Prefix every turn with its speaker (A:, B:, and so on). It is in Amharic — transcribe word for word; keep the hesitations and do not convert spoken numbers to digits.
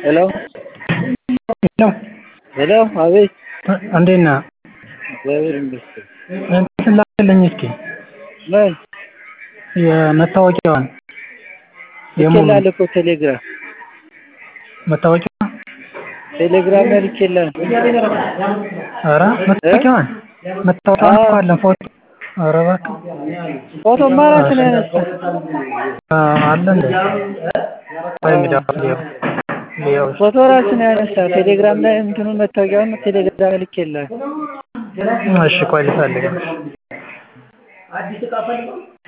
A: Hello?
B: Hello.
A: Hello? አቤት
B: እንዴት ነህ?
A: እግዚአብሔር ይመስገን።
B: እንትን ላክልኝ እስኪ
A: ምን?
B: የመታወቂያውን የሙሉ
A: ልኬልሃለሁ እኮ ቴሌግራም
B: መታወቂያ
A: ቴሌግራም ላይ ልኬልሃለሁ።
B: ኧረ መታወቂያውን መታወቂያውን እኮ አለን ፎቶ ኧረ እባክህ
A: ፎቶማ ራስህ ነህ ያነሳኸው።
B: አለ እንዴ? ቆይ ሚዳው ሊያው
A: ፎቶ ራስህ ነህ ያነሳኸው። ቴሌግራም ላይ እንትኑን መታወቂያውን ቴሌግራም ላይ ልኬልሃለሁ።
B: እሺ ቆይ ልፈልግ።